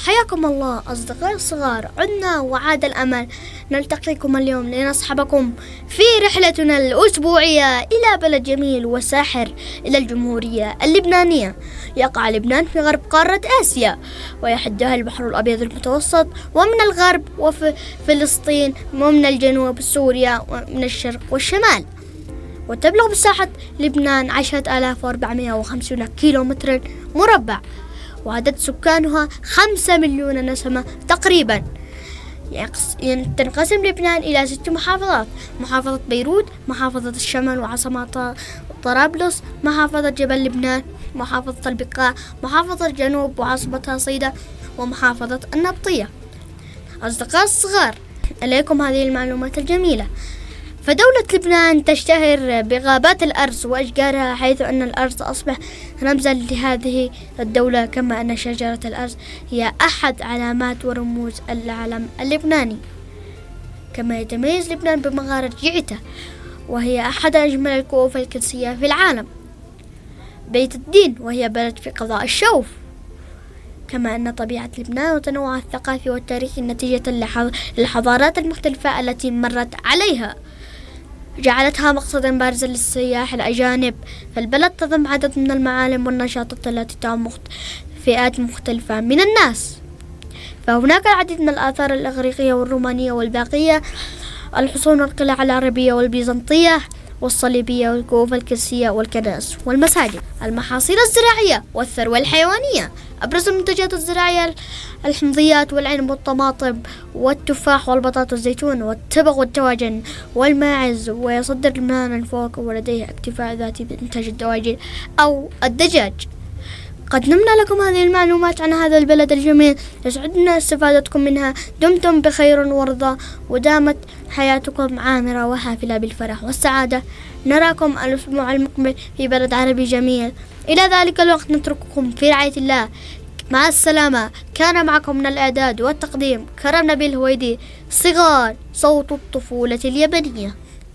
حياكم الله أصدقائي الصغار، عدنا وعاد الأمل نلتقيكم اليوم لنصحبكم في رحلتنا الأسبوعية إلى بلد جميل وساحر، إلى الجمهورية اللبنانية. يقع لبنان في غرب قارة آسيا، ويحدها البحر الأبيض المتوسط، ومن الغرب وفلسطين، ومن الجنوب سوريا، ومن الشرق والشمال. وتبلغ مساحة لبنان 10,450 كيلومتر مربع، وعدد سكانها 5 مليون نسمة تقريبا. تنقسم لبنان إلى 6 محافظات: محافظة بيروت، محافظة الشمال وعاصمتها طرابلس، محافظة جبل لبنان، محافظة البقاع، محافظة الجنوب وعاصمتها صيدا، ومحافظة النبطية. أصدقاء الصغار، إليكم هذه المعلومات الجميلة. فدولة لبنان تشتهر بغابات الأرز وأشجارها، حيث أن الأرز أصبح رمزا لهذه الدولة، كما أن شجرة الأرز هي أحد علامات ورموز العلم اللبناني. كما يتميز لبنان بمغارة جعتة، وهي أحد أجمل الكؤوس الكنسية في العالم. بيت الدين، وهي بلد في قضاء الشوف. كما أن طبيعة لبنان وتنوعها الثقافي والتاريخي نتيجة للحضارات المختلفة التي مرت عليها جعلتها مقصدا بارزا للسياح الأجانب. فالبلد تضم عدد من المعالم والنشاطات التي تعم فئات مختلفة من الناس. فهناك العديد من الآثار الإغريقية والرومانية والباقية، الحصون والقلاع العربية والبيزنطية والصليبية والكؤوس الكنسية والكنائس والمساجد. المحاصيل الزراعية والثروة الحيوانية: أبرز المنتجات الزراعية الحمضيات والعنب والطماطم والتفاح والبطاطا والزيتون والتبغ والدواجن والماعز. ويصدر لبنان الفواكه، ولديه اكتفاء ذاتي بإنتاج الدواجن أو الدجاج. قدمنا لكم هذه المعلومات عن هذا البلد الجميل، يسعدنا استفادتكم منها. دمتم بخير ورضا، ودامت حياتكم عامرة وحافلة بالفرح والسعادة. نراكم الأسبوع المقبل في بلد عربي جميل. إلى ذلك الوقت نترككم في رعاية الله. مع السلامة. كان معكم من الإعداد والتقديم كرم نبيل هويدي، صغار، صوت الطفولة اليابانية.